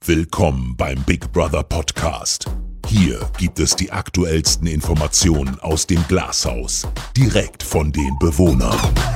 Willkommen beim Big Brother Podcast. Hier gibt es die aktuellsten Informationen aus dem Glashaus, direkt von den Bewohnern.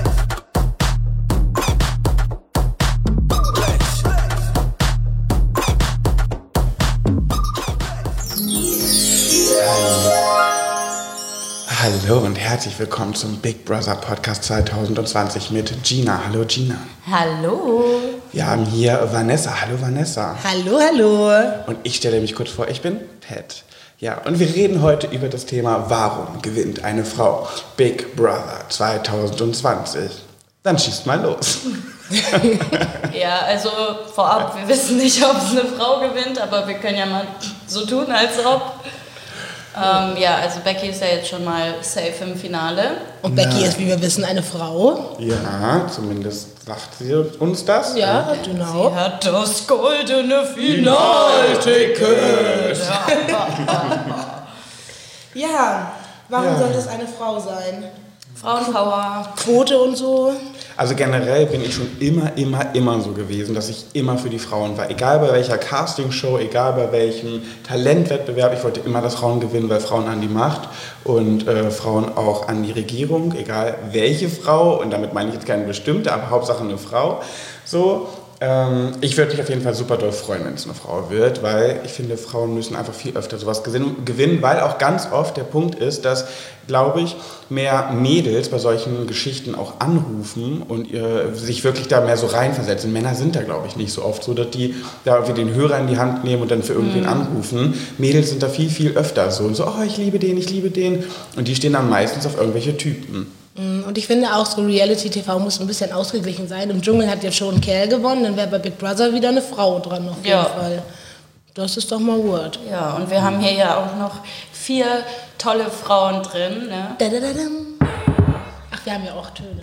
Hallo und herzlich willkommen zum Big Brother Podcast 2020 mit Gina. Hallo Gina. Hallo. Wir haben hier Vanessa. Hallo Vanessa. Hallo, hallo. Und ich stelle mich kurz vor, ich bin Pat. Ja, und wir reden heute über das Thema, warum gewinnt eine Frau Big Brother 2020? Dann schießt mal los. Ja, also vorab, wir wissen nicht, ob es eine Frau gewinnt, aber wir können ja mal so tun, als ob. Ja, also Becky ist ja jetzt schon mal safe im Finale. Und Becky ist, wie wir wissen, eine Frau. Ja, zumindest sagt sie uns das. Ja, genau. Sie hat das goldene Finalticket. Ja, warum sollte es eine Frau sein? Frauenpower. Quote und so. Also generell bin ich schon immer so gewesen, dass ich immer für die Frauen war. Egal bei welcher Castingshow, egal bei welchem Talentwettbewerb, ich wollte immer, dass Frauen gewinnen, weil Frauen an die Macht und Frauen auch an die Regierung, egal welche Frau, und damit meine ich jetzt keine bestimmte, aber Hauptsache eine Frau. So. Ich würde mich auf jeden Fall super doll freuen, wenn es eine Frau wird, weil ich finde, Frauen müssen einfach viel öfter sowas gewinnen, weil auch ganz oft der Punkt ist, dass, glaube ich, mehr Mädels bei solchen Geschichten auch anrufen und sich wirklich da mehr so reinversetzen. Männer sind da, glaube ich, nicht so oft so, dass die da irgendwie den Hörer in die Hand nehmen und dann für irgendwen anrufen. Mädels sind da viel öfter so, und so, oh, ich liebe den. Und die stehen dann meistens auf irgendwelche Typen. Und ich finde auch, so Reality-TV muss ein bisschen ausgeglichen sein. Im Dschungel hat jetzt schon ein Kerl gewonnen, dann wäre bei Big Brother wieder eine Frau dran auf jeden Fall. Das ist doch mal Word. Ja, und wir haben hier ja auch noch 4 tolle Frauen drin. Ne? Ach, wir haben ja auch Töne.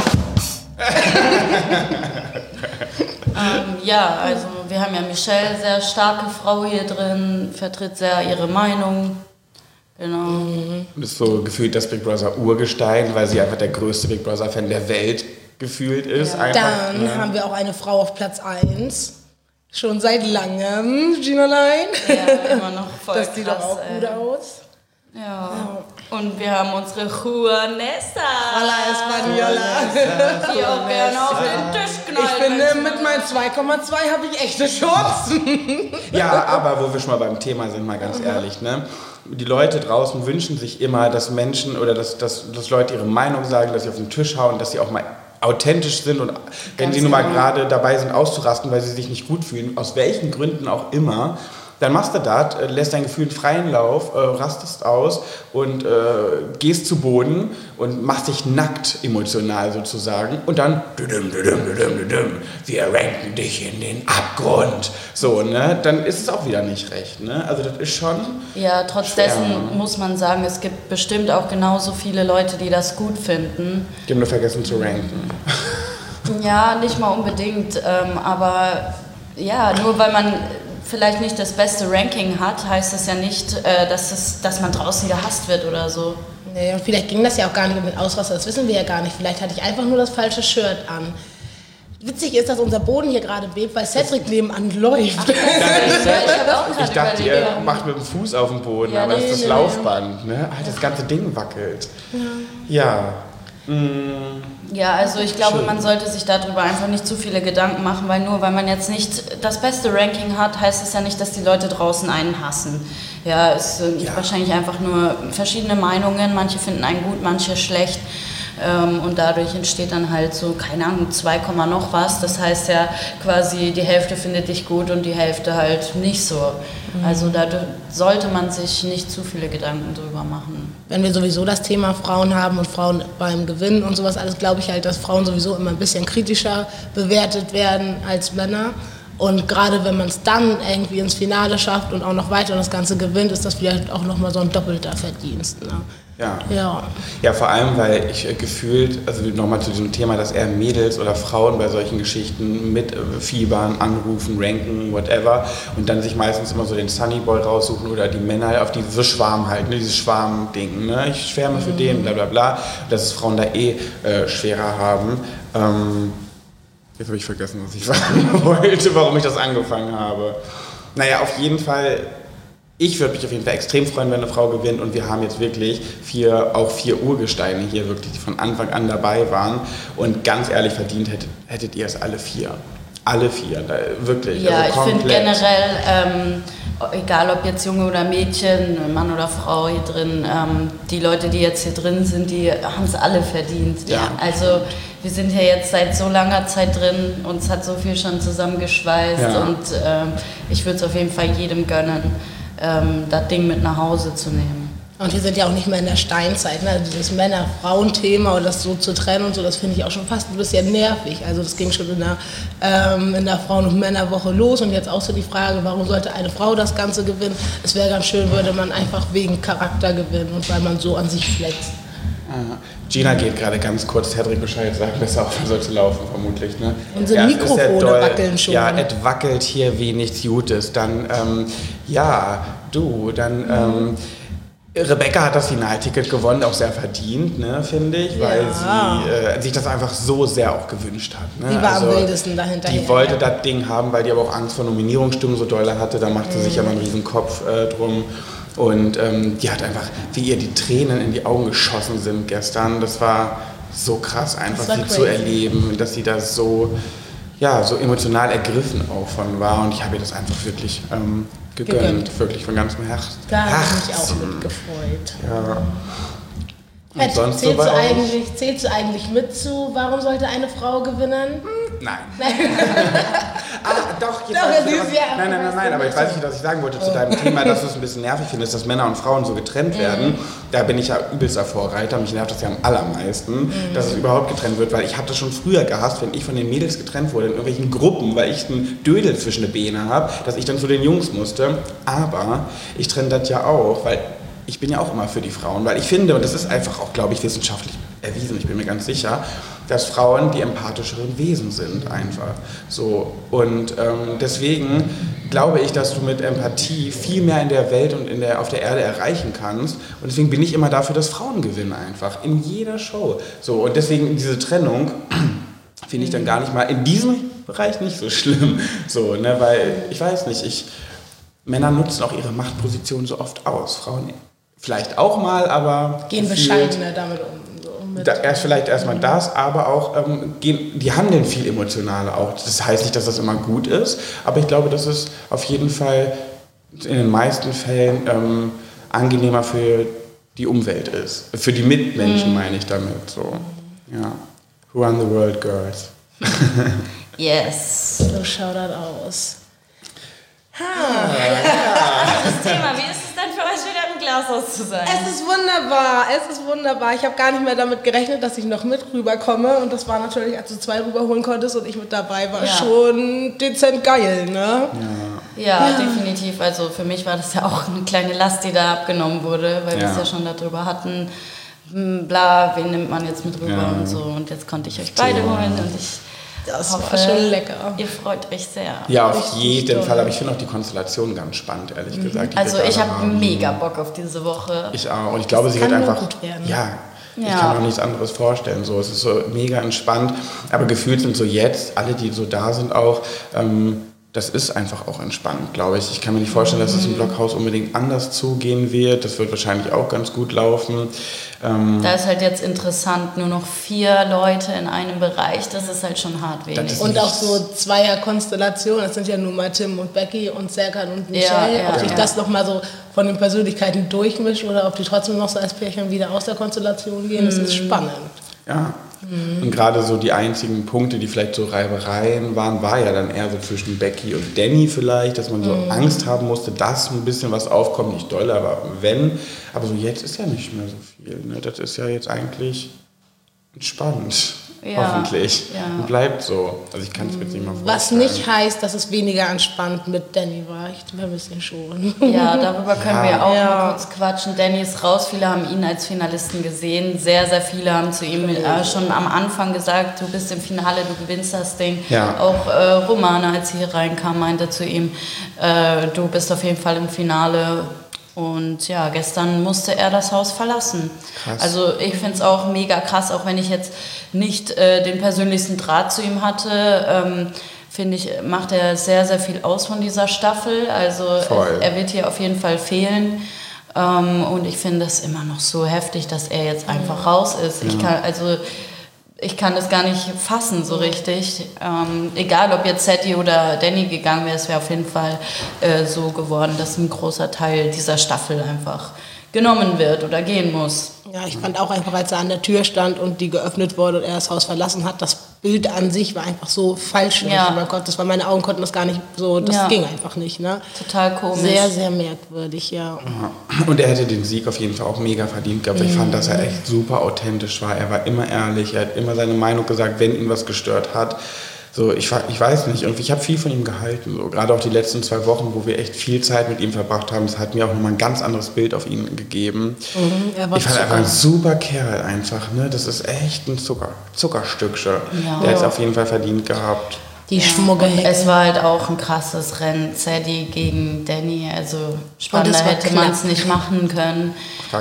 Ja, also wir haben ja Michelle, sehr starke Frau hier drin, vertritt sehr ihre Meinung. Genau. Das ist so gefühlt das Big Brother Urgestein, weil sie einfach der größte Big Brother Fan der Welt gefühlt ist. Ja. Einfach, Dann haben wir auch eine Frau auf Platz 1. Schon seit langem, Gina-Lein. Ja, immer noch voll Das sieht krass, doch auch gut aus. Ja. Und wir haben unsere Juanessa. Hola Española. Die auch gerne auf den Tisch knallt. Ich finde, mit meinen 2,2 habe ich echte Chancen. Ja, aber wo wir schon mal beim Thema sind, mal ganz ehrlich, ne? Die Leute draußen wünschen sich immer, dass Menschen oder dass Leute ihre Meinung sagen, dass sie auf den Tisch hauen, dass sie auch mal authentisch sind und wenn sie nun mal gerade dabei sind auszurasten, weil sie sich nicht gut fühlen, aus welchen Gründen auch immer, dann machst du das, lässt dein Gefühl einen freien Lauf, rastest aus und gehst zu Boden und machst dich nackt emotional sozusagen und dann wir ranken dich in den Abgrund. So, ne? Dann ist es auch wieder nicht recht. Ne? Also das ist schon ja, trotz schwer, dessen muss man sagen, es gibt bestimmt auch genauso viele Leute, die das gut finden. Die haben nur vergessen zu ranken. Ja, nicht mal unbedingt, aber ja, nur weil man vielleicht nicht das beste Ranking hat, heißt das ja nicht, dass man draußen gehasst wird oder so. Nee, und vielleicht ging das ja auch gar nicht mit Ausraster, das wissen wir ja gar nicht. Vielleicht hatte ich einfach nur das falsche Shirt an. Witzig ist, dass unser Boden hier gerade bebt, weil Cedric nebenan läuft. Ich dachte, ihr macht mit dem Fuß auf dem Boden, Ja, aber das nee, ist das nee, Laufband. Ne? Das ganze Ding wackelt. Ja. Ja, also ich glaube, man sollte sich darüber einfach nicht zu viele Gedanken machen, weil nur weil man jetzt nicht das beste Ranking hat, heißt es ja nicht, dass die Leute draußen einen hassen. Ja, es gibt wahrscheinlich einfach nur verschiedene Meinungen, manche finden einen gut, manche schlecht. Und dadurch entsteht dann halt so, keine Ahnung, 2, noch was. Das heißt ja quasi, die Hälfte findet dich gut und die Hälfte halt nicht so. Also da sollte man sich nicht zu viele Gedanken drüber machen. Wenn wir sowieso das Thema Frauen haben und Frauen beim Gewinnen und sowas alles, glaube ich halt, dass Frauen sowieso immer ein bisschen kritischer bewertet werden als Männer. Und gerade wenn man es dann irgendwie ins Finale schafft und auch noch weiter das Ganze gewinnt, ist das vielleicht auch nochmal so ein doppelter Verdienst. Ne? Ja, vor allem, weil ich gefühlt, also nochmal zu diesem Thema, dass eher Mädels oder Frauen bei solchen Geschichten mit Fiebern, Anrufen, Ranken, whatever und dann sich meistens immer so den Sunnyboy raussuchen oder die Männer auf diese Schwarm halt, ne, dieses Schwarm-Ding, ne, ich schwärme für den, bla bla bla, dass es Frauen da schwerer haben. Jetzt habe ich vergessen, was ich sagen wollte, warum ich das angefangen habe. Naja, auf jeden Fall, ich würde mich auf jeden Fall extrem freuen, wenn eine Frau gewinnt und wir haben jetzt wirklich 4 Urgesteine hier wirklich, die von Anfang an dabei waren und ganz ehrlich verdient hättet ihr es alle 4. Alle 4, wirklich. Ja, also ich finde generell, egal ob jetzt Junge oder Mädchen, Mann oder Frau hier drin, die Leute, die jetzt hier drin sind, die haben es alle verdient. Ja. Also wir sind ja jetzt seit so langer Zeit drin, uns hat so viel schon zusammengeschweißt und ich würde es auf jeden Fall jedem gönnen, das Ding mit nach Hause zu nehmen. Und wir sind ja auch nicht mehr in der Steinzeit, ne? Dieses Männer-Frauen-Thema und das so zu trennen und so, das finde ich auch schon fast ein bisschen nervig. Also das ging schon in der Frauen- und Männerwoche los und jetzt auch so die Frage, warum sollte eine Frau das Ganze gewinnen? Es wäre ganz schön, würde man einfach wegen Charakter gewinnen und weil man so an sich flext. Gina geht gerade ganz kurz, Hedrick Bescheid sagt, besser auf, soll zu laufen vermutlich. Ne? Unsere Mikrofone wackeln schon. Ja, es wackelt hier wie nichts Gutes. Dann, Rebecca hat das Finalticket gewonnen, auch sehr verdient, ne, finde ich, weil sie sich das einfach so sehr auch gewünscht hat. Ne? Die war am wildesten dahinter. Die wollte das Ding haben, weil die aber auch Angst vor Nominierungsstimmen so doll hatte, da machte sie sich aber einen riesen Kopf drum. Und die hat einfach, wie ihr die Tränen in die Augen geschossen sind gestern, das war so krass einfach, sie zu erleben, dass sie da so emotional ergriffen auch von war und ich habe ihr das einfach wirklich gegönnt, wirklich von ganzem Herzen. Da habe ich mich auch mit gefreut. Ja. Und sonst zählst du eigentlich mit zu, warum sollte eine Frau gewinnen? Nein. Nein, aber ich weiß nicht, was ich sagen wollte zu deinem Thema, dass du es ein bisschen nervig findest, dass Männer und Frauen so getrennt werden. Da bin ich ja übelster Vorreiter, mich nervt das ja am allermeisten, dass es überhaupt getrennt wird, weil ich habe das schon früher gehasst, wenn ich von den Mädels getrennt wurde in irgendwelchen Gruppen, weil ich einen Dödel zwischen den Beine habe, dass ich dann zu den Jungs musste. Aber ich trenne das ja auch, weil ich bin ja auch immer für die Frauen, weil ich finde, und das ist einfach auch, glaube ich, wissenschaftlich erwiesen, ich bin mir ganz sicher, dass Frauen die empathischeren Wesen sind einfach. So. Und deswegen glaube ich, dass du mit Empathie viel mehr in der Welt und auf der Erde erreichen kannst. Und deswegen bin ich immer dafür, dass Frauen gewinnen einfach, in jeder Show. So. Und deswegen diese Trennung finde ich dann gar nicht mal in diesem Bereich nicht so schlimm. So, ne? Weil, ich weiß nicht, Männer nutzen auch ihre Machtposition so oft aus, Frauen vielleicht auch mal, aber gehen bescheidener damit um. Vielleicht erstmal das, aber auch die handeln viel emotionaler auch. Das heißt nicht, dass das immer gut ist, aber ich glaube, dass es auf jeden Fall in den meisten Fällen angenehmer für die Umwelt ist. Für die Mitmenschen meine ich damit. So. Ja. Who run the world, girls? Yes. So schaut das aus. Das Thema, wie ist es denn für euch wieder im Glashaus zu sein? Es ist wunderbar. Ich habe gar nicht mehr damit gerechnet, dass ich noch mit rüberkomme. Und das war natürlich, als du 2 rüberholen konntest und ich mit dabei war, schon dezent geil, ne? Ja, definitiv. Also für mich war das ja auch eine kleine Last, die da abgenommen wurde, weil wir es ja schon darüber hatten. Bla, wen nimmt man jetzt mit rüber und so. Und jetzt konnte ich euch beide holen und das hoffe, war schon lecker. Ihr freut euch sehr. Ja, auf jeden Fall. Aber ich finde auch die Konstellation ganz spannend, ehrlich gesagt. Also ich habe mega Bock auf diese Woche. Ich auch. Und ich glaube, sie wird einfach... gut werden. Ja. Ich kann mir nichts anderes vorstellen. So, es ist so mega entspannt. Aber gefühlt sind so jetzt, alle, die so da sind auch... das ist einfach auch entspannt, glaube ich. Ich kann mir nicht vorstellen, dass es im Blockhaus unbedingt anders zugehen wird. Das wird wahrscheinlich auch ganz gut laufen. Da ist halt jetzt interessant, nur noch 4 Leute in einem Bereich. Das ist halt schon hart wenig. Und auch so Zweier-Konstellationen. Das sind ja nun mal Tim und Becky und Serkan und Michelle. Ob sich das nochmal so von den Persönlichkeiten durchmischt oder ob die trotzdem noch so als Pärchen wieder aus der Konstellation gehen, das ist spannend. Ja. Und gerade so die einzigen Punkte, die vielleicht so Reibereien waren, war ja dann eher so zwischen Becky und Danny vielleicht, dass man so Angst haben musste, dass ein bisschen was aufkommt, nicht doll, aber wenn. Aber so jetzt ist ja nicht mehr so viel. Ne? Das ist ja jetzt eigentlich entspannt. Hoffentlich. Ja. Und bleibt so. Also ich kann es mir jetzt nicht mal vorstellen. Was nicht heißt, dass es weniger entspannt mit Danny war. Ich vermisse ihn schon. Ja, darüber können wir auch mal kurz quatschen. Danny ist raus. Viele haben ihn als Finalisten gesehen. Sehr, sehr viele haben zu ihm schon am Anfang gesagt, du bist im Finale, du gewinnst das Ding. Ja. Auch Romana, als sie hier reinkam, meinte zu ihm, du bist auf jeden Fall im Finale. Und ja, gestern musste er das Haus verlassen. Krass. Also ich finde es auch mega krass, auch wenn ich jetzt nicht den persönlichsten Draht zu ihm hatte, finde ich, macht er sehr, sehr viel aus von dieser Staffel. Also er wird hier auf jeden Fall fehlen. Und ich finde es immer noch so heftig, dass er jetzt einfach raus ist. Ich kann das gar nicht fassen so richtig. Egal, ob jetzt Sadie oder Danny gegangen wäre, es wäre auf jeden Fall so geworden, dass ein großer Teil dieser Staffel einfach genommen wird oder gehen muss. Ja, ich fand auch einfach, als er an der Tür stand und die geöffnet wurde und er das Haus verlassen hat, das Bild an sich war einfach so falsch. Ja. Meine Augen konnten das gar nicht so, das ging einfach nicht. Ne? Total komisch. Sehr, sehr merkwürdig, ja. Und er hätte den Sieg auf jeden Fall auch mega verdient gehabt. Ich fand, dass er echt super authentisch war. Er war immer ehrlich, er hat immer seine Meinung gesagt, wenn ihn was gestört hat. So, ich weiß nicht, irgendwie, ich habe viel von ihm gehalten. So. Gerade auch die letzten 2 Wochen, wo wir echt viel Zeit mit ihm verbracht haben, das hat mir auch nochmal ein ganz anderes Bild auf ihn gegeben. Ich fand einfach ein super Kerl einfach. Ne? Das ist echt ein Zuckerstückchen. Ja. Der hat es auf jeden Fall verdient gehabt. Die Schmuggelhecke. Es war halt auch ein krasses Rennen, Sadie gegen Danny. Also spannender hätte man es nicht machen können.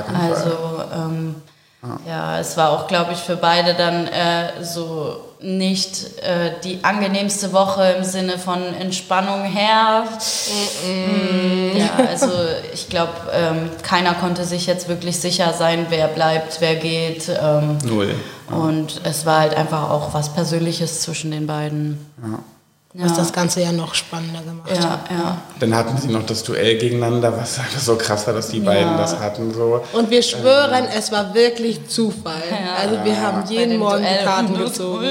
Ja, es war auch, glaube ich, für beide dann so nicht die angenehmste Woche im Sinne von Entspannung her. Ja, also ich glaube, keiner konnte sich jetzt wirklich sicher sein, wer bleibt, wer geht. Null. Und es war halt einfach auch was Persönliches zwischen den beiden. Ja. Was das Ganze ja noch spannender gemacht hat. Ja. Dann hatten sie noch das Duell gegeneinander, was einfach so krass war, dass die beiden das hatten. So. Und wir schwören, es war wirklich Zufall. Ja. Also wir haben jeden Morgen die Karten gezogen.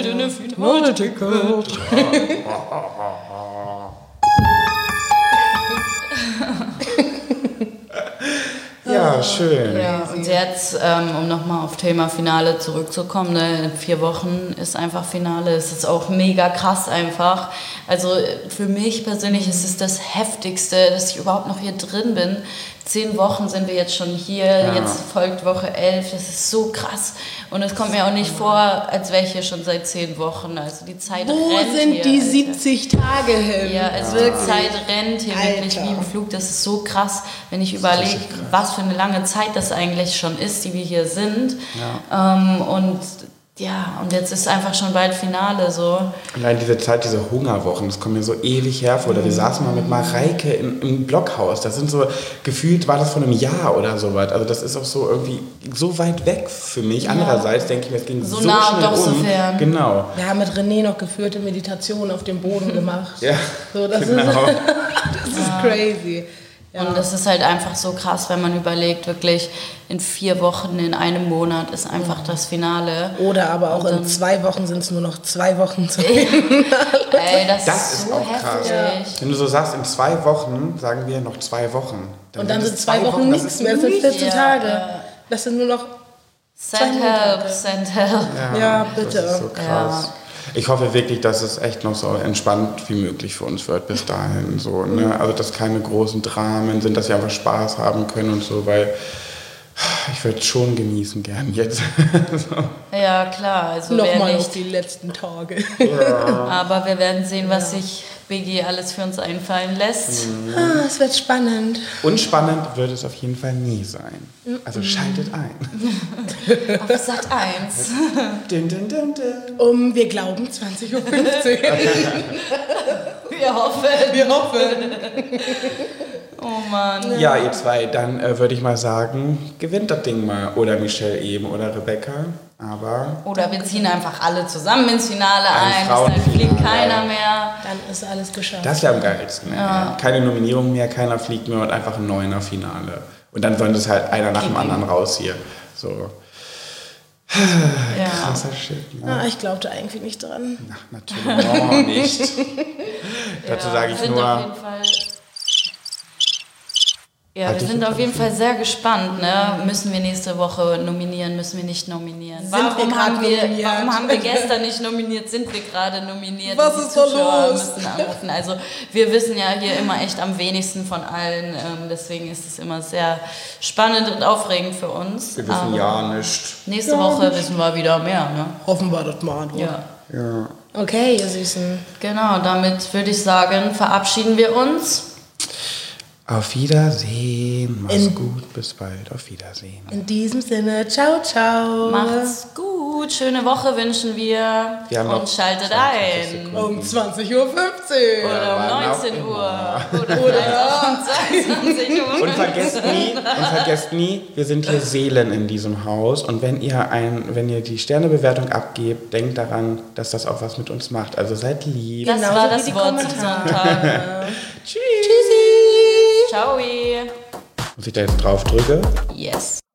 Ja, schön. Ja, und jetzt, um nochmal auf Thema Finale zurückzukommen, ne, in 4 Wochen ist einfach Finale, es ist auch mega krass einfach. Also für mich persönlich ist es das Heftigste, dass ich überhaupt noch hier drin bin. 10 Wochen sind wir jetzt schon hier, jetzt folgt Woche 11, das ist so krass. Und es kommt mir auch nicht vor, als wäre ich hier schon seit 10 Wochen. Also die Zeit rennt hier. Wo sind die 70 Tage hin? Ja, die Zeit rennt hier wirklich wie im Flug. Das ist so krass, wenn ich überlege, was für eine lange Zeit das eigentlich schon ist, die wir hier sind. Und jetzt ist einfach schon bald Finale so. Allein diese Zeit, diese Hungerwochen, das kommt mir so ewig hervor. Oder wir saßen mal mit Mareike im Blockhaus. Das sind so, gefühlt war das vor einem Jahr oder so was. Also das ist auch so irgendwie so weit weg für mich. Andererseits denke ich mir, es ging so nah schnell doch so fern. Genau. Wir haben mit René noch geführte Meditation auf dem Boden gemacht. Ja, so, das ist crazy. Ja. Und das ist halt einfach so krass, wenn man überlegt, wirklich in 4 Wochen, in einem Monat ist einfach das Finale. Oder aber auch in 2 Wochen sind es nur noch 2 Wochen zu Ey, das ist so auch krass. Ja. Wenn du so sagst, in 2 Wochen, sagen wir noch 2 Wochen. Und dann sind 2 Wochen nichts mehr, das sind 14 Tage. Das sind nur noch Send help. Ja, bitte. Das ist so krass. Ja. Ich hoffe wirklich, dass es echt noch so entspannt wie möglich für uns wird bis dahin. So, ne? Also, dass keine großen Dramen sind, dass wir einfach Spaß haben können und so, weil ich würde schon genießen gern jetzt. So. Ja, klar. Also nochmal auf die letzten Tage. Ja. Aber wir werden sehen, was sich Biggie alles für uns einfallen lässt. Es wird spannend. Unspannend wird es auf jeden Fall nie sein. Also schaltet ein. Auf Sat 1. Wir glauben 20.15 Uhr. Wir hoffen. Oh Mann. Ja, ihr zwei, dann würde ich mal sagen, gewinnt das Ding mal. Oder Michelle eben oder Rebecca. Oder wir ziehen einfach alle zusammen ins Finale ein. Dann fliegt keiner mehr. Dann ist alles geschafft. Das wäre am geilsten. Ja. Keine Nominierung mehr, keiner fliegt mehr und einfach ein 9er Finale. Und dann sollen das halt einer nach dem anderen raus hier. So. Krasser Shit. Ne? Ich glaubte eigentlich nicht dran. Na, natürlich noch nicht. Dazu sage ich nur... Auf jeden Fall wir sind auf jeden Fall sehr gespannt. Ne? Müssen wir nächste Woche nominieren, müssen wir nicht nominieren? Warum haben wir gestern nicht nominiert? Sind wir gerade nominiert? Was ist da los? Müssen anrufen. Also wir wissen ja hier immer echt am wenigsten von allen. Deswegen ist es immer sehr spannend und aufregend für uns. Wir wissen nicht. Nächste Woche wissen wir wieder mehr. Ne? Hoffen wir das mal. Ja. Okay, ihr Süßen. Genau, damit würde ich sagen, verabschieden wir uns. Auf Wiedersehen. Mach's gut. Bis bald. Auf Wiedersehen. In diesem Sinne. Ciao, ciao. Macht's gut. gut, schöne Woche wünschen wir und schaltet ein. Um 20.15 Uhr. Oder um 19 Uhr. Oder um 22 Uhr. Und vergesst nie, wir sind hier Seelen in diesem Haus. Und wenn ihr die Sternebewertung abgebt, denkt daran, dass das auch was mit uns macht. Also seid lieb. Das war das Wort zum Sonntag. Tschüssi. Ciao. Muss ich da jetzt drauf drücken? Yes.